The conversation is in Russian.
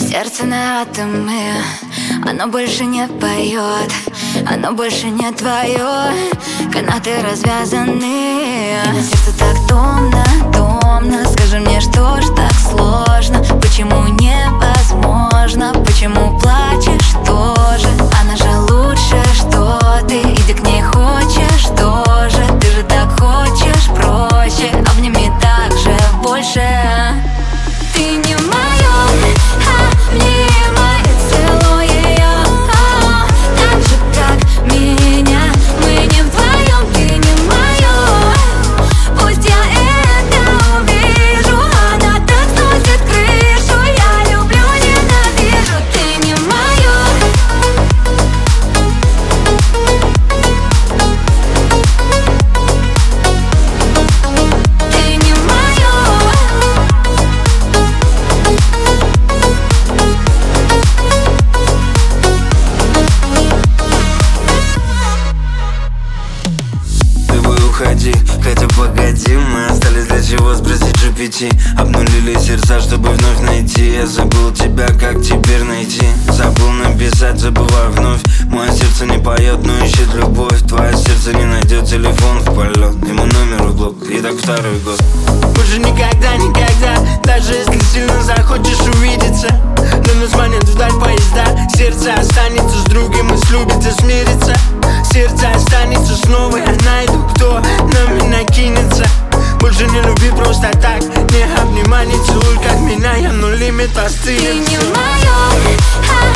Сердце на атомы, оно больше не поет, оно больше не твое. Канаты развязаны, на сердце так томно, томно. Скажи мне, что ж так сложно? Почему невозможно? Почему плачешь тоже? Она же лучше, что ты, иди к ней хочешь тоже. Ты же так хочешь проще, обними так же больше. Ты не в моем, обнимай, целуй ее, так же, как меня. Мы не вдвоем, ты не в моем. Пусть я это увижу, она так сносит крышу. Я люблю, ненавижу, ты не в моем. Ты не в моем. Уходи, хотя погоди, мы остались для чего, спросить GPT. Обнулили сердца, чтобы вновь найти. Я забыл тебя, как теперь найти? Забыл написать, забываю вновь. Мое сердце не поет, но ищет любовь. Твое сердце не найдет телефон в полет. Ему номер в блок, и так второй год. Больше никогда, никогда, даже если сильно захочешь увидеться. Но нас манят вдаль поезда. Сердце останется с другом и слюбится, смирится. Сердце останется снова, я найду, кто на меня кинется. Больше не люби просто так, не обнимай, не целуй, как меня. Я no limit, Ты не в моем.